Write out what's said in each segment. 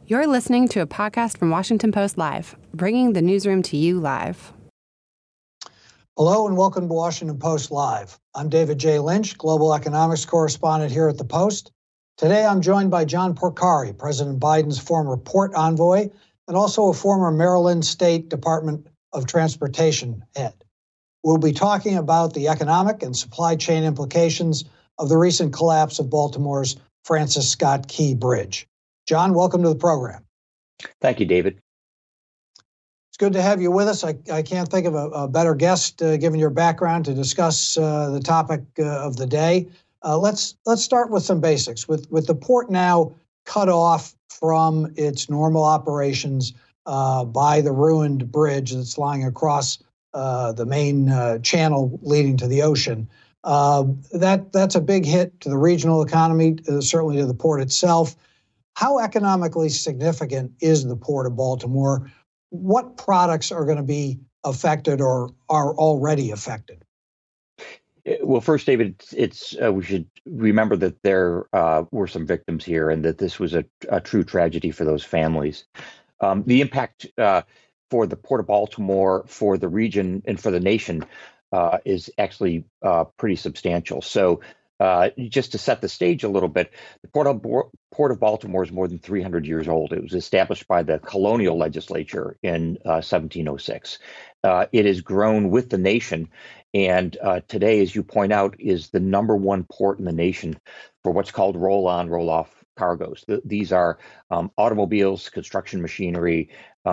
You're listening to a podcast from Washington Post Live, bringing the newsroom to you live. Hello and welcome to Washington Post Live. I'm David J. Lynch, global economics correspondent here at the Post. Today I'm joined by John Porcari, President Biden's former port envoy and also a former Maryland State Department of Transportation head. We'll be talking about the economic and supply chain implications of the recent collapse of Baltimore's Francis Scott Key Bridge. John, welcome to the program. Thank you, David. It's good to have you with us. I can't think of a better guest, given your background, to discuss the topic of the day. Let's start with some basics. With the port now cut off from its normal operations by the ruined bridge that's lying across the main channel leading to the ocean, that's a big hit to the regional economy, certainly to the port itself. How economically significant is the Port of Baltimore? What products are going to be affected or are already affected? Well, first, David, we should remember that there were some victims here and that this was a true tragedy for those families. The impact for the Port of Baltimore, for the region, and for the nation is actually pretty substantial. So just to set the stage a little bit, the Port of Baltimore is more than 300 years old. It was established by the colonial legislature in 1706. It has grown with the nation, and today, as you point out, is the number one port in the nation for what's called roll-on, roll-off cargoes. These are automobiles, construction machinery,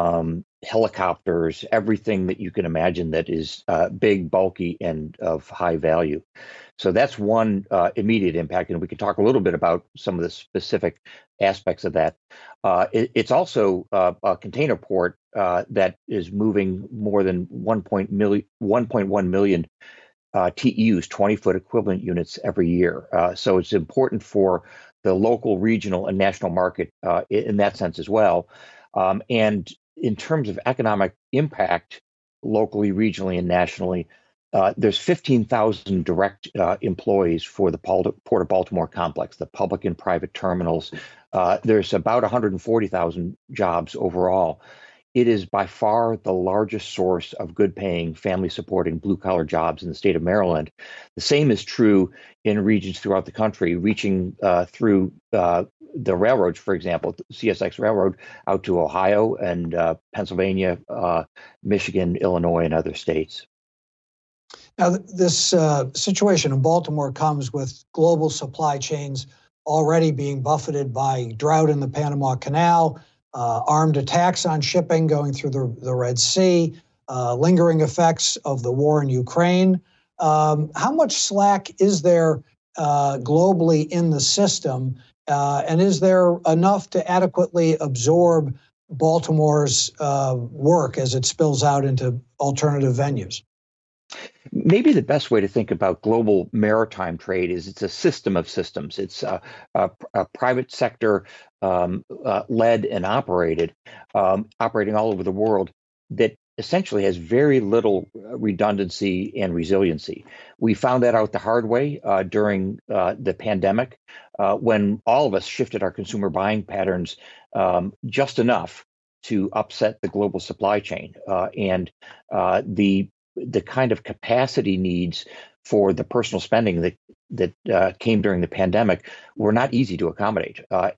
helicopters, everything that you can imagine that is big, bulky, and of high value. So that's one immediate impact, and we can talk a little bit about some of the specific aspects of that. It's also a container port that is moving more than 1.1 million TEUs, 20-foot equivalent units every year. So it's important for the local, regional, and national market in that sense as well. And in terms of economic impact, locally, regionally, and nationally, there's 15,000 direct employees for the Port of Baltimore complex, the public and private terminals. There's about 140,000 jobs overall. It is by far the largest source of good-paying, family-supporting, blue-collar jobs in the state of Maryland. The same is true in regions throughout the country, reaching through the railroads, for example, CSX Railroad, out to Ohio and Pennsylvania, Michigan, Illinois, and other states. Now, this situation in Baltimore comes with global supply chains already being buffeted by drought in the Panama Canal, armed attacks on shipping going through the Red Sea, lingering effects of the war in Ukraine. How much slack is there globally in the system? And is there enough to adequately absorb Baltimore's work as it spills out into alternative venues? Maybe the best way to think about global maritime trade is it's a system of systems. It's a private sector led and operated, operating all over the world, that essentially has very little redundancy and resiliency. We found that out the hard way during the pandemic, when all of us shifted our consumer buying patterns just enough to upset the global supply chain. And the kind of capacity needs for the personal spending that came during the pandemic were not easy to accommodate.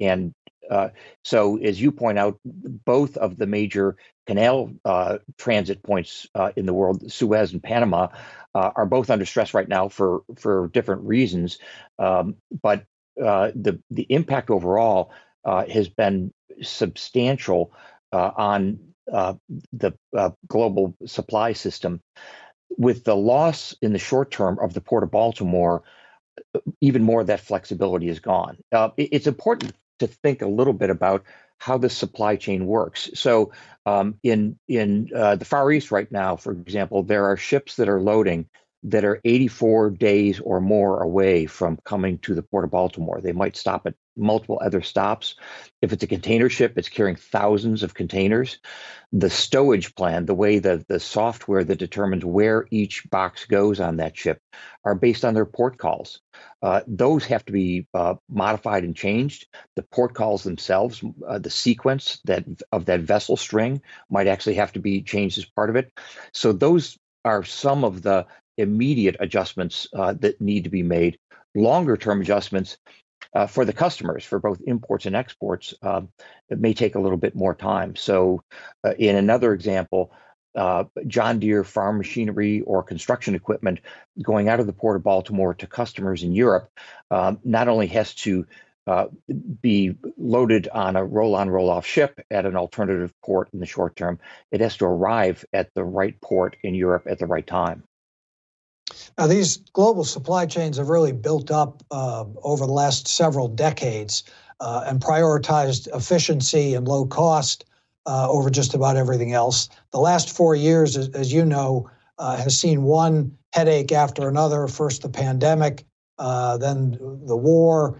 So, as you point out, both of the major canal transit points in the world, Suez and Panama, are both under stress right now for different reasons. But the impact overall has been substantial on the global supply system. With the loss in the short term of the Port of Baltimore, even more of that flexibility is gone. It's important to think a little bit about how the supply chain works. So in the Far East right now, for example, there are ships that are loading that are 84 days or more away from coming to the Port of Baltimore. They might stop at multiple other stops. If it's a container ship, it's carrying thousands of containers. The stowage plan, the way the software that determines where each box goes on that ship, are based on their port calls. Those have to be modified and changed. The port calls themselves, the sequence of that vessel string might actually have to be changed as part of it. So those are some of the immediate adjustments that need to be made. Longer term adjustments for the customers, for both imports and exports, it may take a little bit more time. So in another example, John Deere farm machinery or construction equipment going out of the Port of Baltimore to customers in Europe not only has to be loaded on a roll-on, roll-off ship at an alternative port in the short term, it has to arrive at the right port in Europe at the right time. Now, these global supply chains have really built up over the last several decades and prioritized efficiency and low cost over just about everything else. The last 4 years, as you know, has seen one headache after another. First, the pandemic, then the war,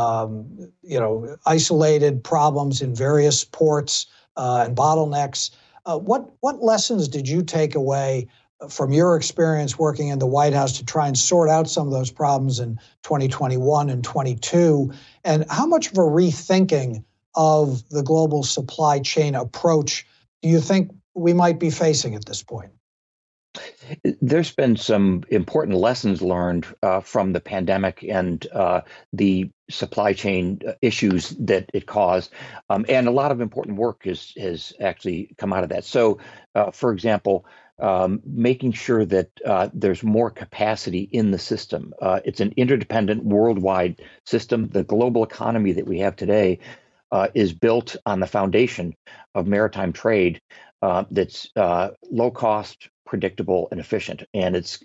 isolated problems in various ports and bottlenecks. What lessons did you take away from your experience working in the White House to try and sort out some of those problems in 2021 and 22? And how much of a rethinking of the global supply chain approach do you think we might be facing at this point? There's been some important lessons learned from the pandemic and the supply chain issues that it caused. And a lot of important work has actually come out of that. So, for example, making sure that there's more capacity in the system. It's an interdependent worldwide system. The global economy that we have today is built on the foundation of maritime trade that's low cost, predictable, and efficient. And it's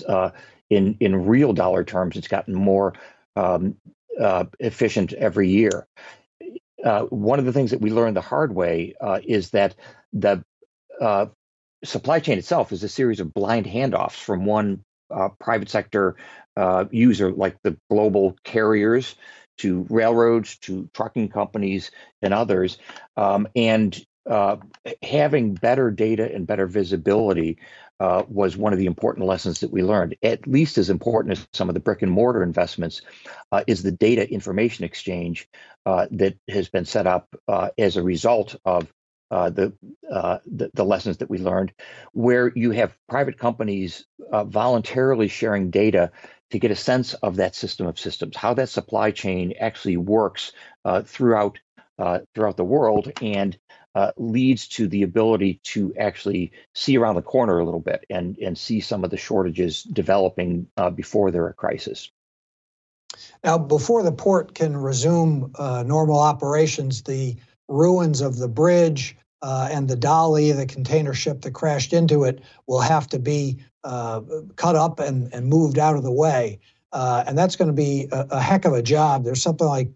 in real dollar terms, it's gotten more efficient every year. One of the things that we learned the hard way is that the supply chain itself is a series of blind handoffs from one private sector user, like the global carriers, to railroads, to trucking companies, and others. And having better data and better visibility was one of the important lessons that we learned. At least as important as some of the brick and mortar investments is the data information exchange that has been set up as a result of the lessons that we learned, where you have private companies voluntarily sharing data to get a sense of that system of systems, how that supply chain actually works throughout the world, and leads to the ability to actually see around the corner a little bit and see some of the shortages developing before they're a crisis. Now, before the port can resume normal operations, the ruins of the bridge and the Dali, the container ship that crashed into it, will have to be cut up and moved out of the way. And that's going to be a heck of a job. There's something like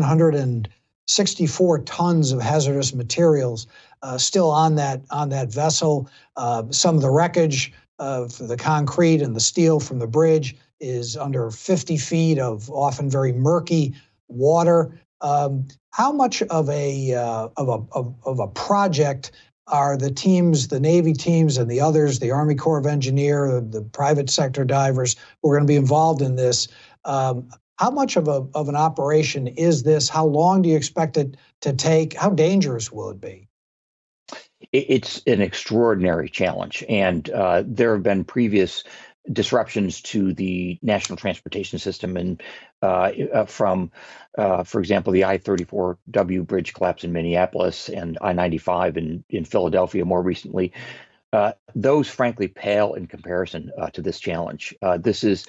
764 tons of hazardous materials still on that vessel. Some of the wreckage of the concrete and the steel from the bridge is under 50 feet of often very murky water. How much of a project are the teams, the Navy teams and the others, the Army Corps of Engineers, the private sector divers who are going to be involved in this? How much of an operation is this? How long do you expect it to take? How dangerous will it be? It's an extraordinary challenge, and there have been previous disruptions to the national transportation system, and from, for example, the I-34W bridge collapse in Minneapolis and I-95 in Philadelphia more recently. Those, frankly, pale in comparison to this challenge. This is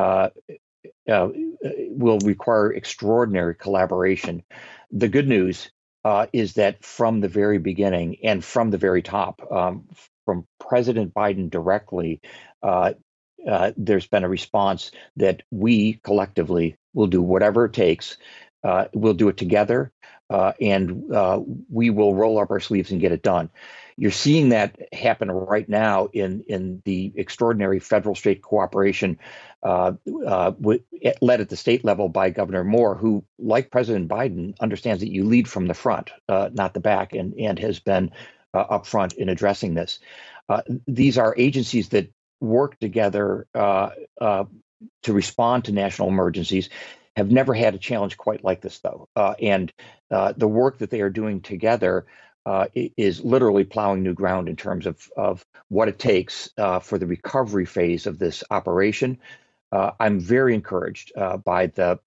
will require extraordinary collaboration. The good news is that from the very beginning and from the very top, from President Biden directly, there's been a response that we collectively will do whatever it takes. We'll do it together. and we will roll up our sleeves and get it done. You're seeing that happen right now in the extraordinary federal-state cooperation led at the state level by Governor Moore, who, like President Biden, understands that you lead from the front, not the back, and has been upfront in addressing this. These are agencies that work together to respond to national emergencies. Have never had a challenge quite like this, though. And the work that they are doing together is literally plowing new ground in terms of what it takes for the recovery phase of this operation. I'm very encouraged by the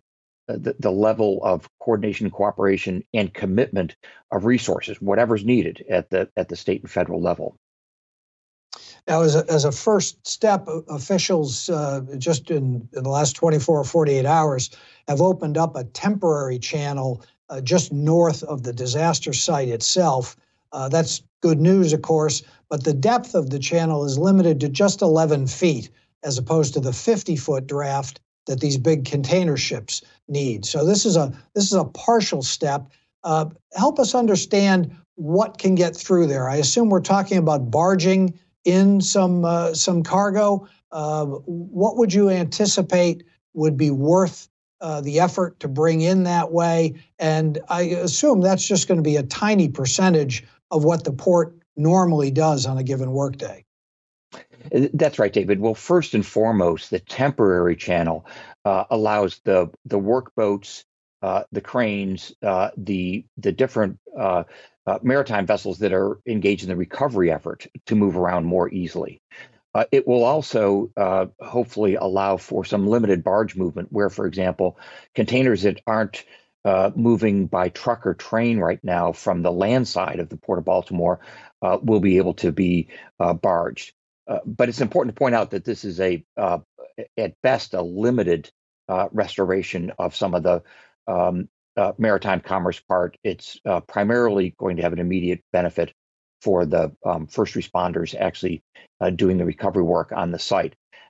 level of coordination, cooperation, and commitment of resources, whatever's needed at the state and federal level. Now, as a first step, officials just in the last 24 or 48 hours have opened up a temporary channel just north of the disaster site itself. That's good news, of course, but the depth of the channel is limited to just 11 feet, as opposed to the 50-foot draft that these big container ships need. So this is a partial step. Help us understand what can get through there. I assume we're talking about barging in some cargo. What would you anticipate would be worth the effort to bring in that way? And I assume that's just going to be a tiny percentage of what the port normally does on a given workday. That's right, David. Well, first and foremost, the temporary channel allows the workboats, the cranes, the different maritime vessels that are engaged in the recovery effort to move around more easily. It will also hopefully allow for some limited barge movement where, for example, containers that aren't moving by truck or train right now from the land side of the Port of Baltimore will be able to be barged. But it's important to point out that this is at best, a limited restoration of some of the maritime commerce part. It's primarily going to have an immediate benefit for the first responders actually doing the recovery work on the site.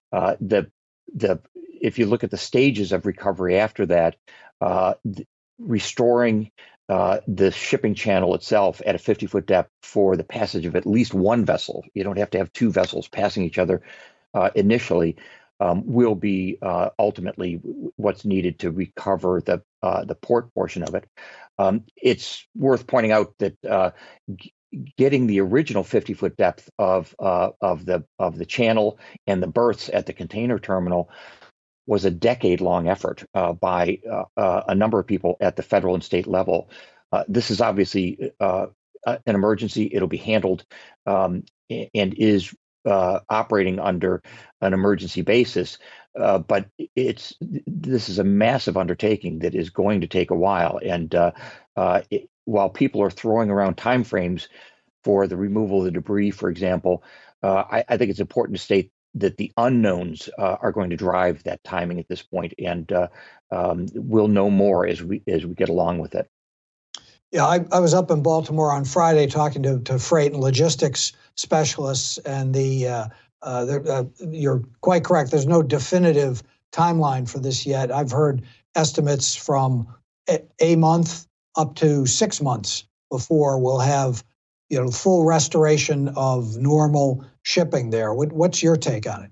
If you look at the stages of recovery after that, restoring the shipping channel itself at a 50-foot depth for the passage of at least one vessel, you don't have to have two vessels passing each other initially, will be ultimately what's needed to recover the port portion of it. It's worth pointing out that getting the original 50-foot depth of the channel and the berths at the container terminal was a decade-long effort by a number of people at the federal and state level. This is obviously an emergency. It'll be handled and is operating under an emergency basis, but this is a massive undertaking that is going to take a while. And while people are throwing around timeframes for the removal of the debris, for example, I think it's important to state that the unknowns are going to drive that timing at this point, and we'll know more as we get along with it. Yeah, I was up in Baltimore on Friday talking to freight and logistics specialists, and you're quite correct. There's no definitive timeline for this yet. I've heard estimates from a month up to 6 months before we'll have full restoration of normal shipping there. What's your take on it?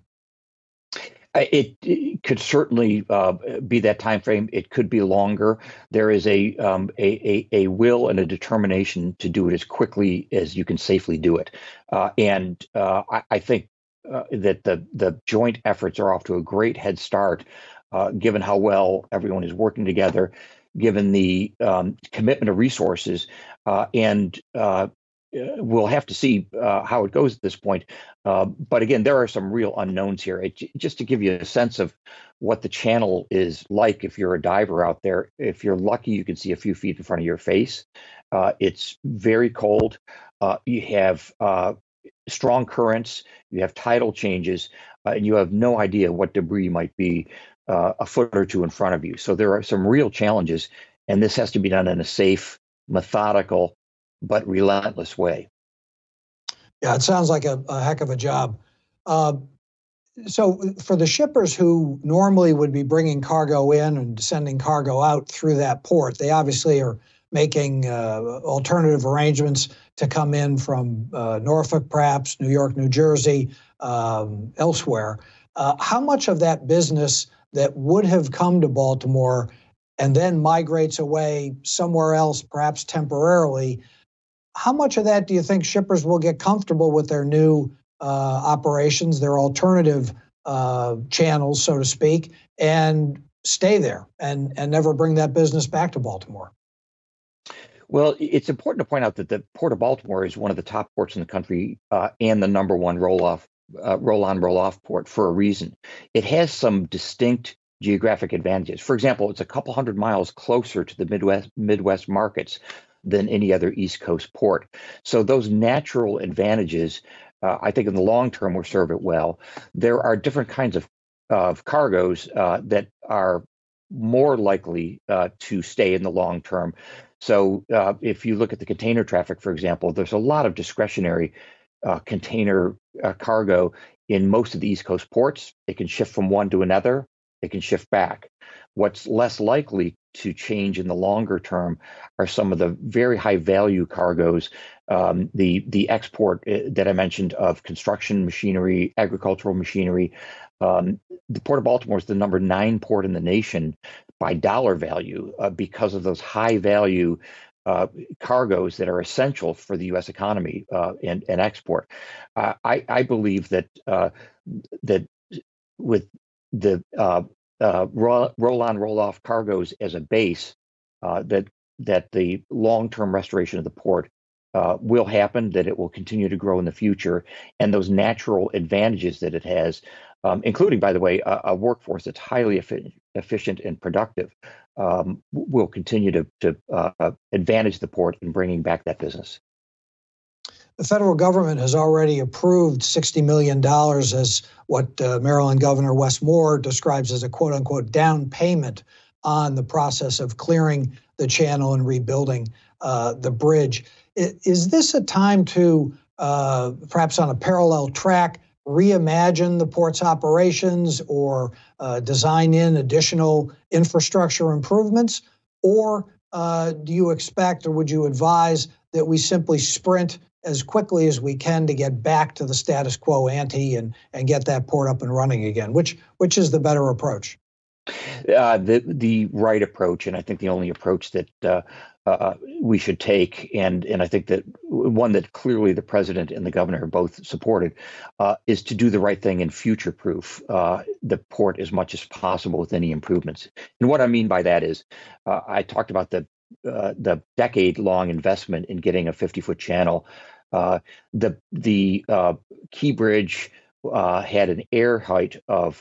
It could certainly be that time frame. It could be longer. There is a will and a determination to do it as quickly as you can safely do it. And I think that the joint efforts are off to a great head start, given how well everyone is working together, given the commitment of resources, and we'll have to see how it goes at this point. But again, there are some real unknowns here. Just to give you a sense of what the channel is like, if you're a diver out there, if you're lucky, you can see a few feet in front of your face. It's very cold. You have strong currents. You have tidal changes, and you have no idea what debris might be a foot or two in front of you. So there are some real challenges, and this has to be done in a safe, methodical, but relentless way. Yeah, it sounds like a heck of a job. So for the shippers who normally would be bringing cargo in and sending cargo out through that port, they obviously are making alternative arrangements to come in from Norfolk, perhaps New York, New Jersey, elsewhere. How much of that business that would have come to Baltimore and then migrates away somewhere else, perhaps temporarily, how much of that do you think shippers will get comfortable with their new operations, their alternative channels, so to speak, and stay there and never bring that business back to Baltimore? Well, it's important to point out that the Port of Baltimore is one of the top ports in the country and the number one roll-on, roll-off port for a reason. It has some distinct geographic advantages. For example, it's a couple hundred miles closer to the Midwest markets than any other East Coast port. So those natural advantages, I think in the long term, will serve it well. There are different kinds of cargoes that are more likely to stay in the long term. So if you look at the container traffic, for example, there's a lot of discretionary container cargo in most of the East Coast ports. It can shift from one to another. It can shift back. What's less likely to change in the longer term are some of the very high value cargoes, the export that I mentioned of construction machinery, agricultural machinery. The Port of Baltimore is the number 9 port in the nation by dollar value because of those high value cargoes that are essential for the U.S. economy and export. I believe that that with the roll-on, roll-off cargoes as a base, that the long-term restoration of the port will happen, that it will continue to grow in the future, and those natural advantages that it has, including, by the way, a workforce that's highly efficient and productive, will continue to advantage the port in bringing back that business. The federal government has already approved $60 million as what Maryland Governor Wes Moore describes as a quote-unquote down payment on the process of clearing the channel and rebuilding the bridge. Is this a time to, perhaps on a parallel track, reimagine the port's operations or design in additional infrastructure improvements? Or do you expect, or would you advise that we simply sprint as quickly as we can to get back to the status quo ante and get that port up and running again? Which is the better approach? The right approach, and I think the only approach that we should take, and I think that one that clearly the president and the governor both supported, is to do the right thing and future-proof the port as much as possible with any improvements. And what I mean by that is, I talked about the decade-long investment in getting a 50-foot channel. The Key Bridge had an air height of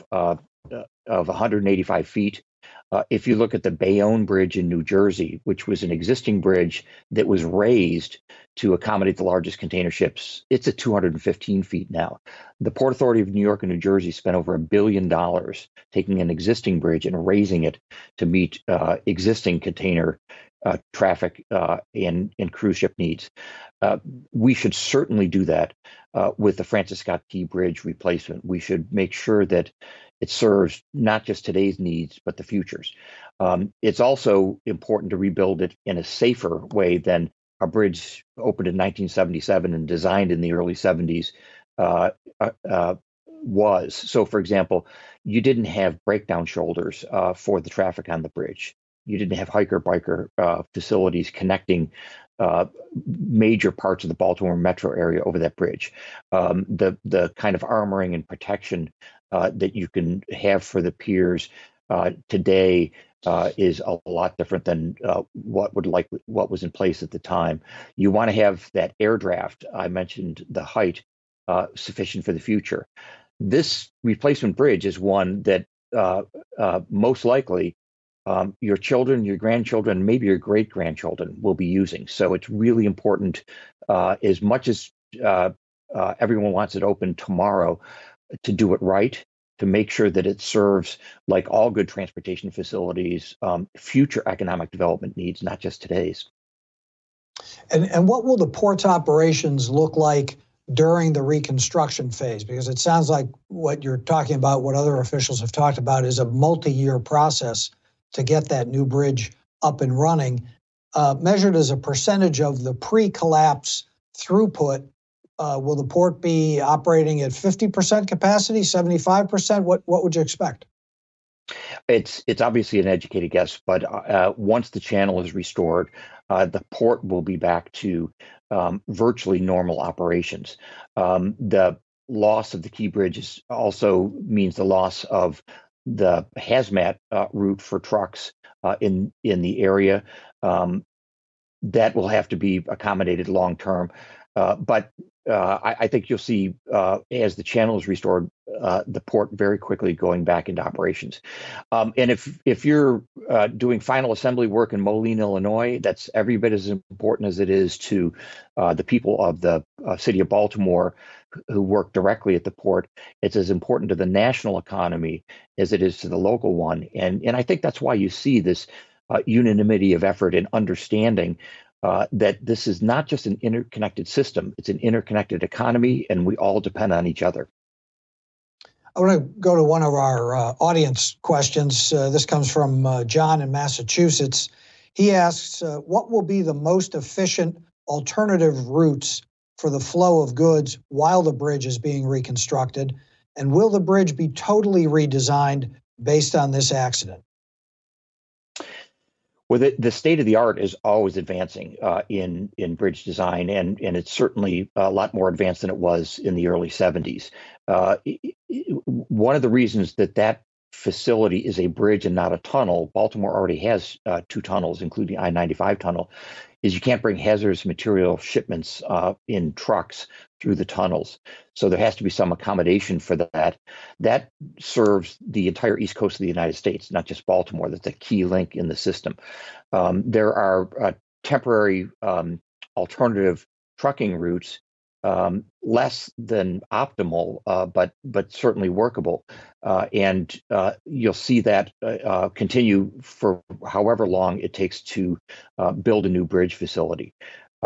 185 feet. If you look at the Bayonne Bridge in New Jersey, which was an existing bridge that was raised to accommodate the largest container ships, it's at 215 feet now. The Port Authority of New York and New Jersey spent over $1 billion taking an existing bridge and raising it to meet existing container traffic and cruise ship needs. We should certainly do that with the Francis Scott Key Bridge replacement. We should make sure that it serves not just today's needs, but the future's. It's also important to rebuild it in a safer way than a bridge opened in 1977 and designed in the early 70s was. So, for example, you didn't have breakdown shoulders for the traffic on the bridge. You didn't have hiker-biker facilities connecting major parts of the Baltimore metro area over that bridge. The kind of armoring and protection that you can have for the piers today is a lot different than what was in place at the time. You want to have that air draft. I mentioned the height sufficient for the future. This replacement bridge is one that most likely your children, your grandchildren, maybe your great-grandchildren will be using. So it's really important, as much as everyone wants it open tomorrow, to do it right, to make sure that it serves, like all good transportation facilities, future economic development needs, not just today's. And what will the port's operations look like during the reconstruction phase? Because it sounds like what you're talking about, what other officials have talked about, is a multi-year process to get that new bridge up and running. measured as a percentage of the pre-collapse throughput. Will the port be operating at 50% capacity, 75%? What would you expect? It's obviously an educated guess, but once the channel is restored, the port will be back to virtually normal operations. The loss of the Key Bridge also means the loss of the hazmat route for trucks in the area. That will have to be accommodated long term. But I think you'll see as the channel is restored, the port very quickly going back into operations. And if you're doing final assembly work in Moline, Illinois, that's every bit as important as it is to the people of the city of Baltimore who work directly at the port. It's as important to the national economy as it is to the local one. And I think that's why you see this unanimity of effort and understanding that this is not just an interconnected system, it's an interconnected economy, and we all depend on each other. I want to go to one of our audience questions. This comes from John in Massachusetts. He asks, what will be the most efficient alternative routes for the flow of goods while the bridge is being reconstructed? And will the bridge be totally redesigned based on this accident? Well, the state of the art is always advancing in bridge design, and it's certainly a lot more advanced than it was in the early 70s. One of the reasons that facility is a bridge and not a tunnel, Baltimore already has 2 tunnels, including I-95 tunnel, is you can't bring hazardous material shipments in trucks through the tunnels. So there has to be some accommodation for that. That serves the entire East Coast of the United States, not just Baltimore. That's a key link in the system. There are temporary alternative trucking routes, less than optimal, but certainly workable. And you'll see that continue for however long it takes to build a new bridge facility.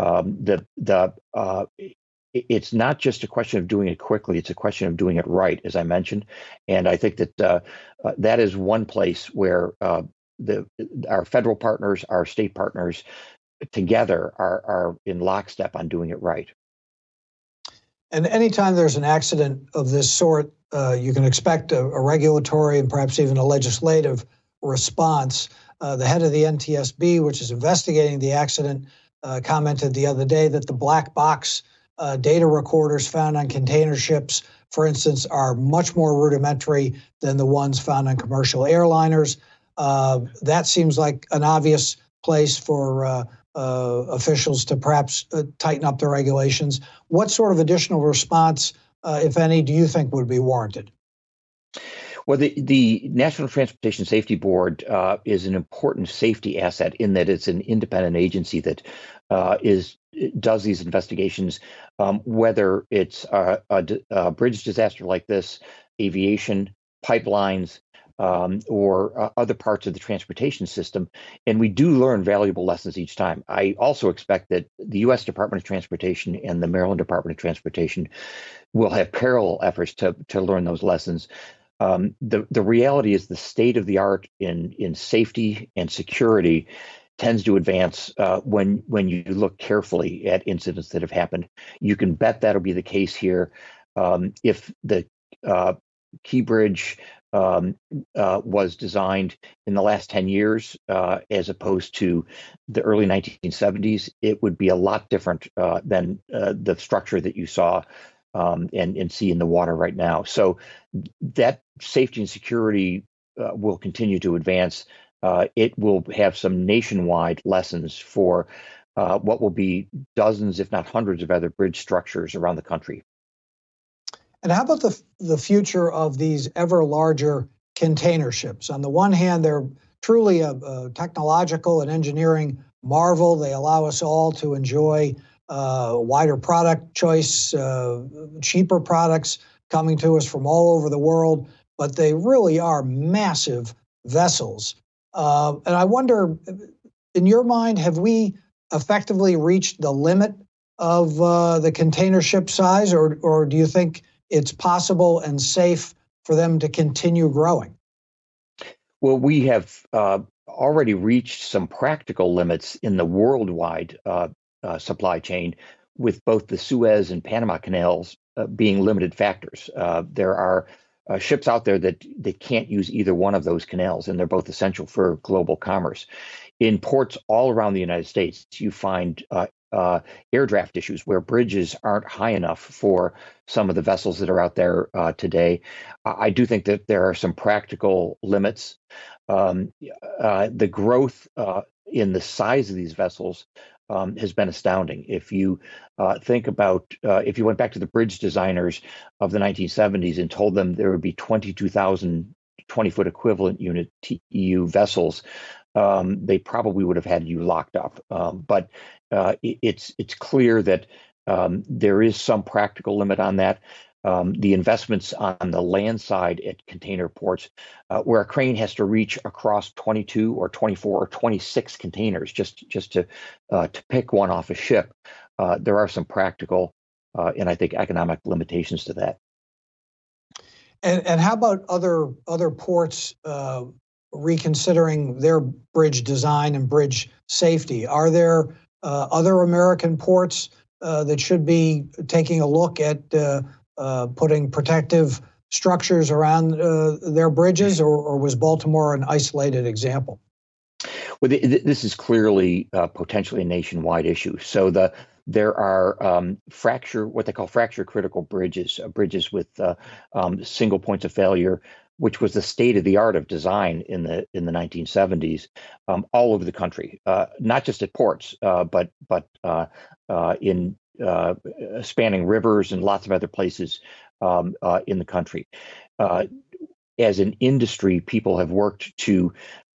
It's not just a question of doing it quickly, it's a question of doing it right, as I mentioned. And I think that that is one place where our federal partners, our state partners together are in lockstep on doing it right. And anytime there's an accident of this sort, you can expect a regulatory and perhaps even a legislative response. The head of the NTSB, which is investigating the accident, commented the other day that the black box data recorders found on container ships, for instance, are much more rudimentary than the ones found on commercial airliners. That seems like an obvious place for officials to perhaps tighten up the regulations. What sort of additional response, if any, do you think would be warranted? Well, the National Transportation Safety Board is an important safety asset in that it's an independent agency that does these investigations, whether it's a bridge disaster like this, aviation, pipelines, or other parts of the transportation system. And we do learn valuable lessons each time. I also expect that the U.S. Department of Transportation and the Maryland Department of Transportation will have parallel efforts to learn those lessons. The reality is the state of the art in safety and security tends to advance when you look carefully at incidents that have happened. You can bet that'll be the case here. If the Key Bridge was designed in the last 10 years as opposed to the early 1970s, it would be a lot different than the structure that you saw and see in the water right now. So that safety and security will continue to advance. It will have some nationwide lessons for what will be dozens, if not hundreds, of other bridge structures around the country. And how about the future of these ever larger container ships? On the one hand, they're truly a technological and engineering marvel. They allow us all to enjoy wider product choice, cheaper products coming to us from all over the world, but they really are massive vessels. And I wonder, in your mind, have we effectively reached the limit of the container ship size, or do you think it's possible and safe for them to continue growing? Well, we have already reached some practical limits in the worldwide supply chain, with both the Suez and Panama canals being limited factors. There are ships out there that they can't use either one of those canals, and they're both essential for global commerce. In ports all around the United States, you find air draft issues where bridges aren't high enough for some of the vessels that are out there today. I do think that there are some practical limits. The growth in the size of these vessels has been astounding. If you think about, if you went back to the bridge designers of the 1970s and told them there would be 22,000 20-foot equivalent unit TEU vessels, they probably would have had you locked up. But it's clear that there is some practical limit on that. The investments on the land side at container ports, where a crane has to reach across 22 or 24 or 26 containers just to pick one off a ship, there are some practical and I think economic limitations to that. And how about other ports reconsidering their bridge design and bridge safety? Are there other American ports that should be taking a look at putting protective structures around their bridges, or was Baltimore an isolated example? Well, this is clearly potentially a nationwide issue. So there are what they call fracture critical bridges, bridges with single points of failure, which was the state of the art of design in the 1970s, all over the country, not just at ports, but in spanning rivers and lots of other places in the country. As an industry, people have worked to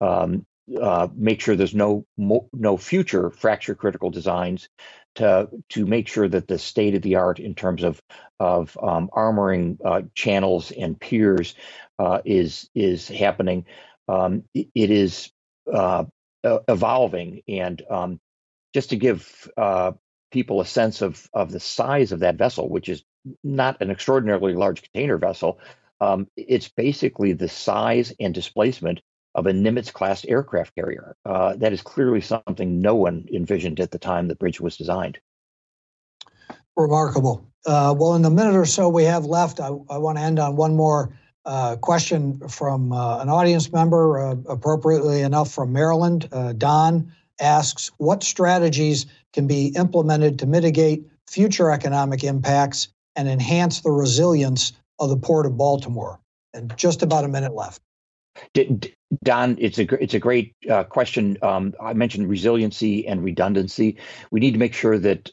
make sure there's no future fracture critical designs, to make sure that the state of the art in terms of armoring channels and piers is happening. It is evolving, and just to give people a sense of the size of that vessel, which is not an extraordinarily large container vessel, it's basically the size and displacement of a Nimitz-class aircraft carrier. That is clearly something no one envisioned at the time the bridge was designed. Remarkable. Well, in the minute or so we have left, I want to end on one more question from an audience member, appropriately enough from Maryland. Don asks, what strategies can be implemented to mitigate future economic impacts and enhance the resilience of the Port of Baltimore? And just about a minute left. Don, it's a great question. I mentioned resiliency and redundancy. We need to make sure that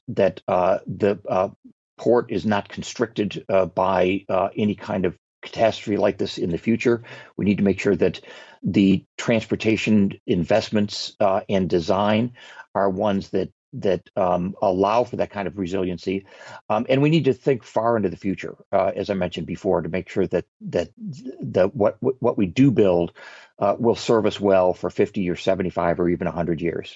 the port is not constricted by any kind of catastrophe like this in the future. We need to make sure that the transportation investments and design are ones that allow for that kind of resiliency, and we need to think far into the future, as I mentioned before, to make sure that what we do build will serve us well for 50 or 75 or even 100 years.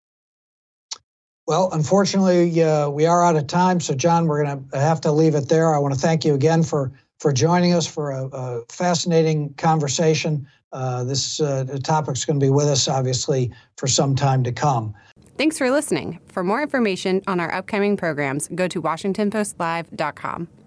Well, unfortunately, we are out of time. So, John, we're going to have to leave it there. I want to thank you again for joining us for a fascinating conversation. This topic's going to be with us, obviously, for some time to come. Thanks for listening. For more information on our upcoming programs, go to WashingtonPostLive.com.